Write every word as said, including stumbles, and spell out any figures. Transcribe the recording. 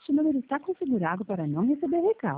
Este número está configurado para não receber recado.